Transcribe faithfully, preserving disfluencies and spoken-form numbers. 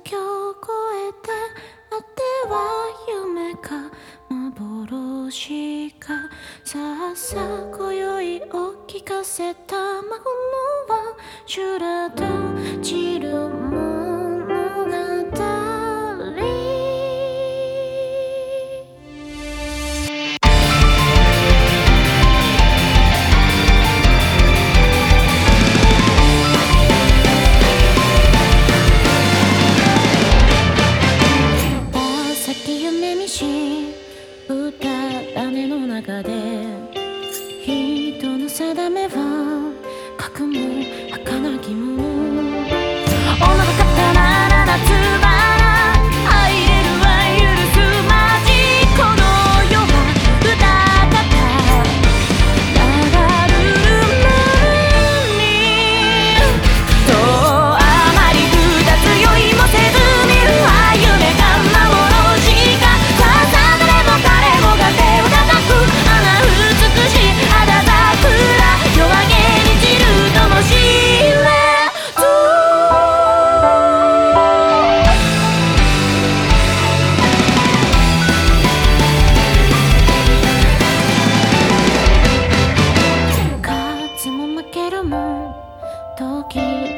境を越えてあっては夢か幻かさあさあ今宵を聞かせた魔法は修羅と散る物語。夢見し歌種の中で人の定めは核も儚きもの。女の刀ならつばら愛れるは許すまじこの世は二方流るるにとあまり二つ酔いもせず見るは夢か幻かさあ誰も彼もが手を叩くあの美しい肌桜夜明けに散る灯火勝つも負けるも時